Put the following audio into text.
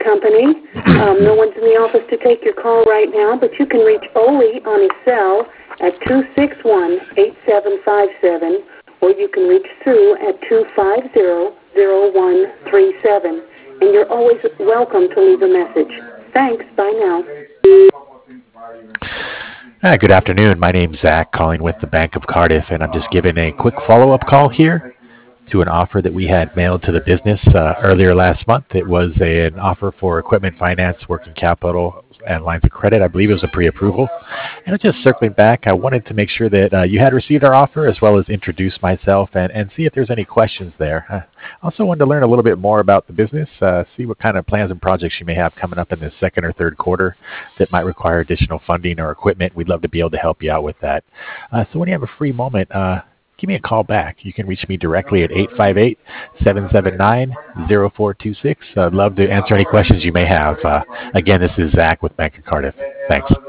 company. No one's in the office to take your call right now, but you can reach Ole on his cell at 261-8757, or you can reach Sue at 250-0137. And you're always welcome to leave a message. Thanks. Bye now. Hi, good afternoon. My name's Zach, calling with the Bank of Cardiff, and I'm just giving a quick follow-up call here to an offer that we had mailed to the business earlier last month. It was an offer for equipment finance, working capital, and lines of credit. I believe it was a pre-approval. And just circling back, I wanted to make sure that you had received our offer, as well as introduce myself and see if there's any questions there. Also wanted to learn a little bit more about the business, see what kind of plans and projects you may have coming up in the second or third quarter that might require additional funding or equipment. We'd love to be able to help you out with that. So when you have a free moment, give me a call back. You can reach me directly at 858-779-0426. I'd love to answer any questions you may have. Again, this is Zach with Bank of Cardiff. Thanks.